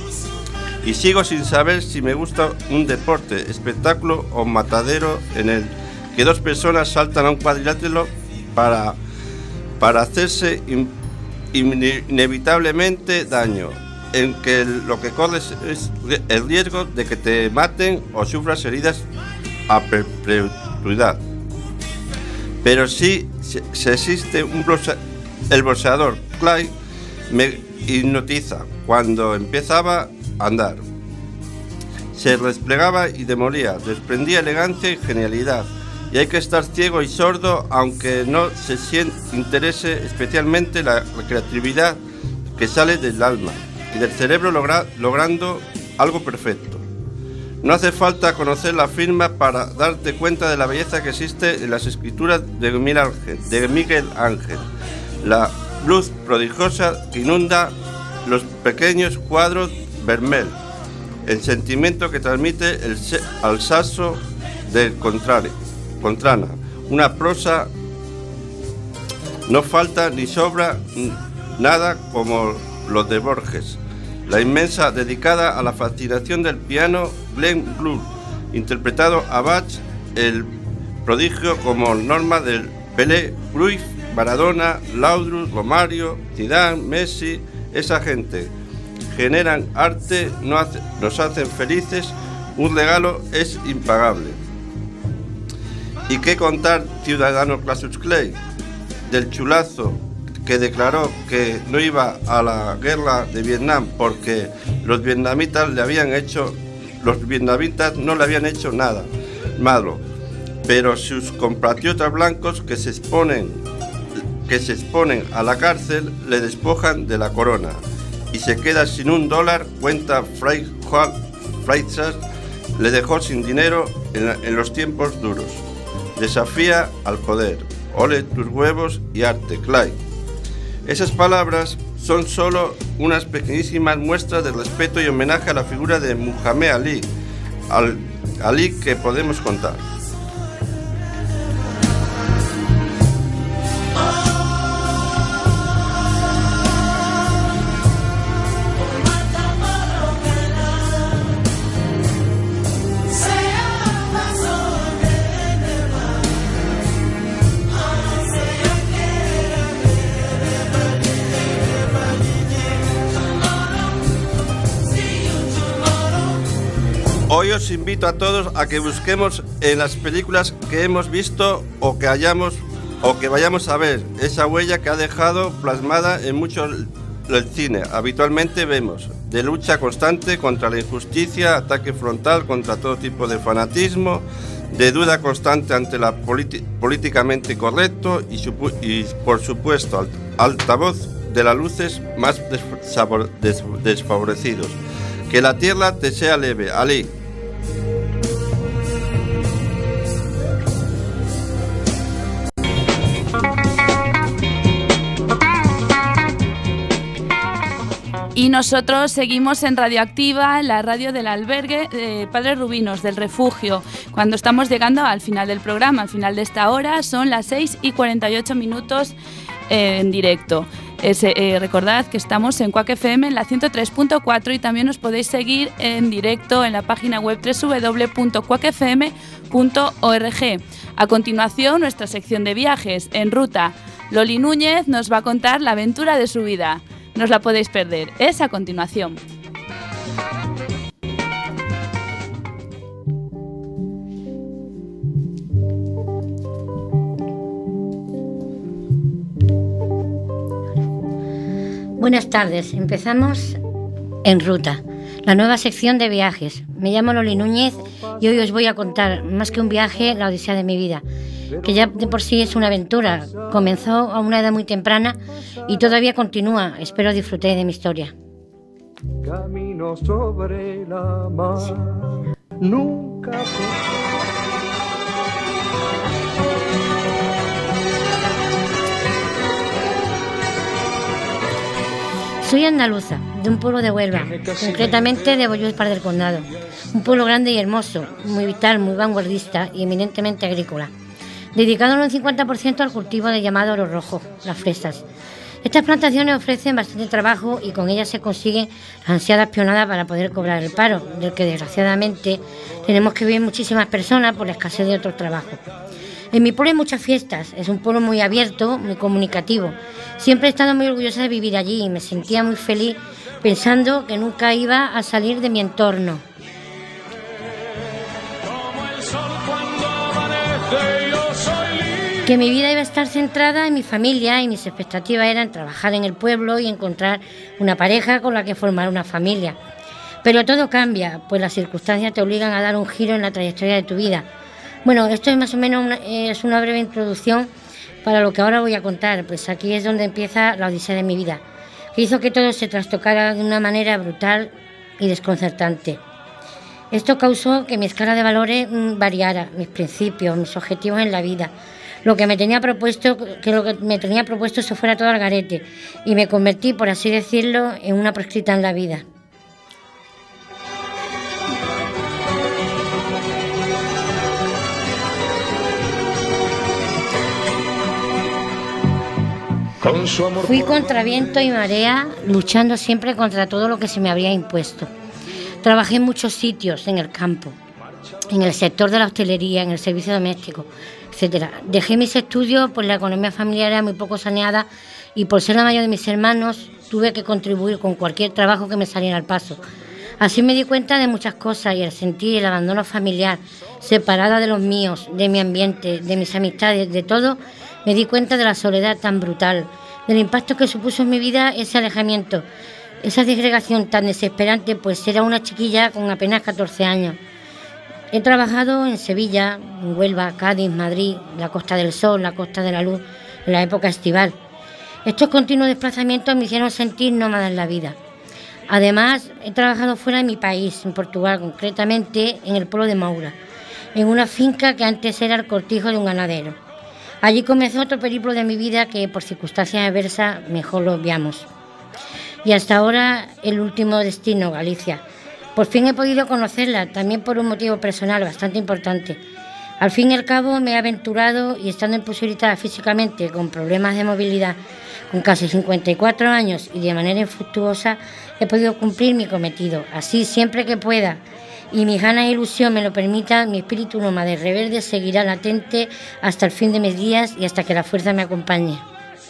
Y sigo sin saber si me gusta un deporte, espectáculo o matadero en el que dos personas saltan a un cuadrilátero para, para hacerse in, in, inevitablemente daño, en que lo que corres es el riesgo de que te maten o sufras heridas a perpetuidad. Pero sí se existe un bolsa, el boxeador Clay me hipnotiza cuando empezaba a andar. Se desplegaba y demolía, desprendía elegancia y genialidad. Y hay que estar ciego y sordo, aunque no se siente, interese especialmente la, la creatividad que sale del alma y del cerebro logra, logrando algo perfecto. No hace falta conocer la firma para darte cuenta de la belleza que existe en las escrituras de Miguel Ángel, de Miguel Ángel. La luz prodigiosa que inunda los pequeños cuadros Vermeer, el sentimiento que transmite el al sasso del contrario, Contrana, una prosa no falta ni sobra nada como los de Borges. La inmensa dedicada a la fascinación del piano Glenn Gould, interpretado a Bach, el prodigio como norma del Pelé, Cruyff, Maradona, Laudrup, Romario, Zidane, Messi, esa gente generan arte, no hace, nos hacen felices, un regalo es impagable. ¿Y qué contar, ciudadano Cassius Clay, del chulazo que declaró que no iba a la guerra de Vietnam porque los vietnamitas le habían hecho, los vietnamitas no le habían hecho nada malo, pero sus compatriotas blancos que se exponen, que se exponen a la cárcel le despojan de la corona y se queda sin un dólar? Cuenta Freitas, le dejó sin dinero en, en los tiempos duros. Desafía al poder. Ole tus huevos y arte, Clay. Esas palabras son solo unas pequeñísimas muestras de respeto y homenaje a la figura de Muhammad Ali, al Ali que podemos contar. Hoy os invito a todos a que busquemos en las películas que hemos visto o que hayamos o que vayamos a ver esa huella que ha dejado plasmada en mucho el cine. Habitualmente vemos de lucha constante contra la injusticia, ataque frontal contra todo tipo de fanatismo, de duda constante ante la politi- políticamente correcto y, supu- y por supuesto alt- altavoz de las luces más desfavor- des- desfavorecidos. Que la tierra te sea leve, Ali. Y nosotros seguimos en Radioactiva, la radio del albergue de Padres Rubinos, del refugio, cuando estamos llegando al final del programa. Al final de esta hora son las seis y cuarenta y ocho minutos eh, en directo. Es, eh, recordad que estamos en Quack F M en la ciento tres punto cuatro y también os podéis seguir en directo en la página web doble u doble u doble u punto quack f m punto org. A continuación, nuestra sección de viajes en ruta. Loli Núñez nos va a contar la aventura de su vida. No os la podéis perder. Es a continuación. Buenas tardes, empezamos en ruta, la nueva sección de viajes. Me llamo Loli Núñez y hoy os voy a contar, más que un viaje, la odisea de mi vida, que ya de por sí es una aventura. Comenzó a una edad muy temprana y todavía continúa. Espero disfrutéis de mi historia. Camino sobre la mar, nunca Soy andaluza, de un pueblo de Huelva, concretamente de Bollúspar del Condado. Un pueblo grande y hermoso, muy vital, muy vanguardista y eminentemente agrícola. Dedicado en un cincuenta por ciento al cultivo de llamado oro rojo, las fresas. Estas plantaciones ofrecen bastante trabajo y con ellas se consigue la ansiada pionada para poder cobrar el paro, del que desgraciadamente tenemos que vivir muchísimas personas por la escasez de otros trabajos. En mi pueblo hay muchas fiestas, es un pueblo muy abierto, muy comunicativo. Siempre he estado muy orgullosa de vivir allí y me sentía muy feliz pensando que nunca iba a salir de mi entorno. Que mi vida iba a estar centrada en mi familia y mis expectativas eran trabajar en el pueblo y encontrar una pareja con la que formar una familia. Pero todo cambia, pues las circunstancias te obligan a dar un giro en la trayectoria de tu vida. Bueno, esto es más o menos una, es una breve introducción para lo que ahora voy a contar, pues aquí es donde empieza la odisea de mi vida, que hizo que todo se trastocara de una manera brutal y desconcertante. Esto causó que mi escala de valores mmm, variara, mis principios, mis objetivos en la vida. Lo que me tenía propuesto, que lo que me tenía propuesto se fuera todo al garete y me convertí, por así decirlo, en una proscrita en la vida. Fui contra viento y marea, luchando siempre contra todo lo que se me había impuesto. Trabajé en muchos sitios, en el campo, en el sector de la hostelería, en el servicio doméstico, etcétera. Dejé mis estudios, pues la economía familiar era muy poco saneada y por ser la mayor de mis hermanos tuve que contribuir con cualquier trabajo que me saliera al paso. Así me di cuenta de muchas cosas y al sentir el abandono familiar, separada de los míos, de mi ambiente, de mis amistades, de todo, me di cuenta de la soledad tan brutal, del impacto que supuso en mi vida ese alejamiento, esa disgregación tan desesperante, pues era una chiquilla con apenas catorce años. He trabajado en Sevilla, en Huelva, Cádiz, Madrid, la Costa del Sol, la Costa de la Luz, en la época estival. Estos continuos desplazamientos me hicieron sentir nómada en la vida. Además, he trabajado fuera de mi país, en Portugal, concretamente en el pueblo de Moura, en una finca que antes era el cortijo de un ganadero. Allí comenzó otro periplo de mi vida que, por circunstancias adversas, mejor lo obviamos. Y hasta ahora, el último destino, Galicia. Por fin he podido conocerla, también por un motivo personal bastante importante. Al fin y al cabo me he aventurado y estando imposibilitada físicamente, con problemas de movilidad, con casi cincuenta y cuatro años y de manera infructuosa, he podido cumplir mi cometido. Así, siempre que pueda y mis ganas e ilusión me lo permitan, mi espíritu nómade rebelde seguirá latente hasta el fin de mis días y hasta que la fuerza me acompañe.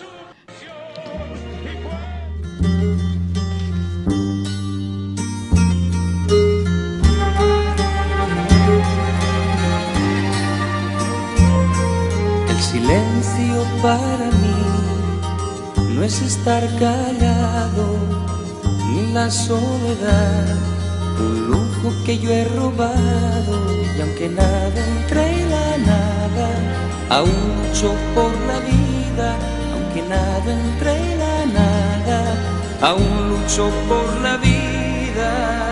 El silencio para mí no es estar callado, ni la soledad, un lujo que yo he robado. Y aunque nada entre la nada, aún lucho por la vida. Aunque nada entre la nada, aún lucho por la vida.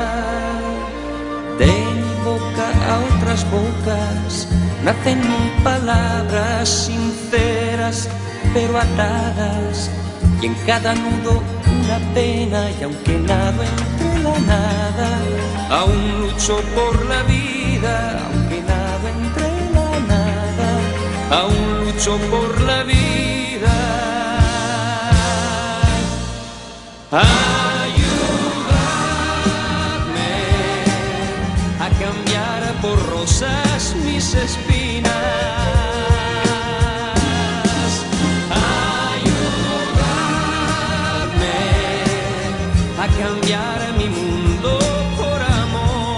De mi boca a otras bocas nacen palabras sinceras pero atadas, y en cada nudo una pena. Y aunque nado entre la nada, aún lucho por la vida. Aunque nado entre la nada, aún lucho por la vida. Ayúdame a cambiar por rosas mis espinas. A cambiar mi mundo por amor.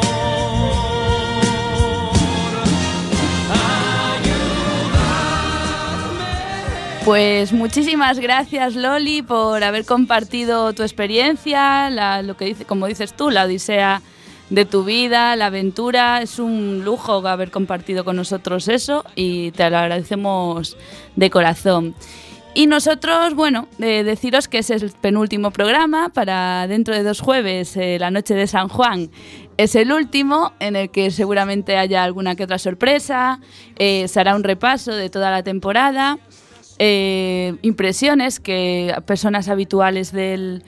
Ayúdame. Pues muchísimas gracias, Loli, por haber compartido tu experiencia, la, lo que dice, como dices tú, la odisea de tu vida, la aventura. Es un lujo haber compartido con nosotros eso y te lo agradecemos de corazón. Y nosotros, bueno, eh, deciros que ese es el penúltimo programa. Para dentro de dos jueves, eh, la noche de San Juan, es el último, en el que seguramente haya alguna que otra sorpresa. Eh, se hará un repaso de toda la temporada, eh, impresiones que personas habituales del,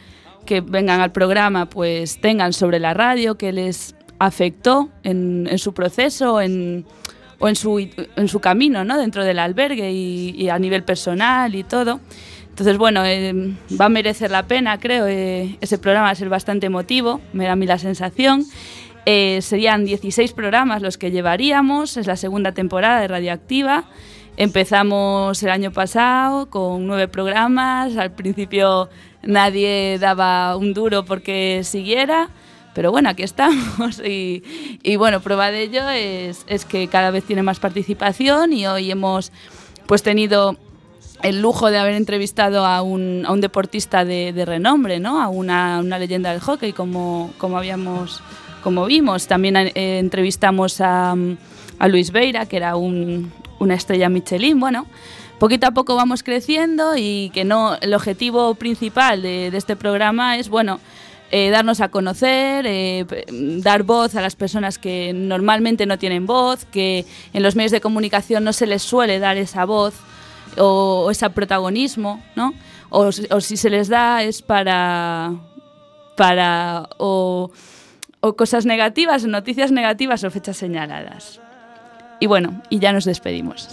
que vengan al programa pues tengan sobre la radio, que les afectó en, en su proceso en, o en su, en su camino, ¿no? Dentro del albergue y, y a nivel personal y todo. Entonces, bueno, eh, va a merecer la pena, creo. Eh, ese programa va a ser bastante emotivo, me da a mí la sensación. Eh, serían dieciséis programas los que llevaríamos, es la segunda temporada de Radioactiva. Empezamos el año pasado con nueve programas, al principio nadie daba un duro porque siguiera, pero bueno, aquí estamos y, y bueno, prueba de ello es, es que cada vez tiene más participación y hoy hemos pues tenido el lujo de haber entrevistado a un, a un deportista de, de renombre, ¿no? A una, una leyenda del hockey, como, como, habíamos, como vimos. También eh, entrevistamos a, a Luis Beira, que era un, una estrella Michelin. Bueno, poquito a poco vamos creciendo y que no, el objetivo principal de, de este programa es, bueno, eh, darnos a conocer, eh, dar voz a las personas que normalmente no tienen voz, que en los medios de comunicación no se les suele dar esa voz o, o ese protagonismo, ¿no? O, o si se les da es para, para o, o cosas negativas, noticias negativas o fechas señaladas. Y bueno, y ya nos despedimos.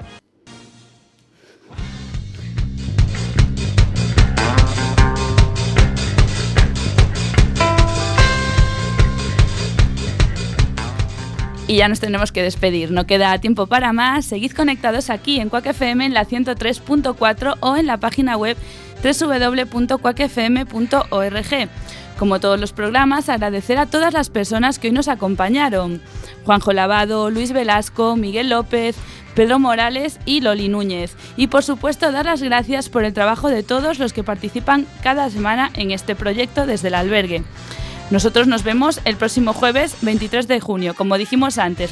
Y ya nos tenemos que despedir, no queda tiempo para más. Seguid conectados aquí en Quack F M en la ciento tres punto cuatro o en la página web doble u doble u doble u punto quack f m punto org. Como todos los programas, agradecer a todas las personas que hoy nos acompañaron. Juanjo Lavado, Luis Velasco, Miguel López, Pedro Morales y Loli Núñez. Y por supuesto dar las gracias por el trabajo de todos los que participan cada semana en este proyecto desde el albergue. Nosotros nos vemos el próximo jueves veintitrés de junio, como dijimos antes,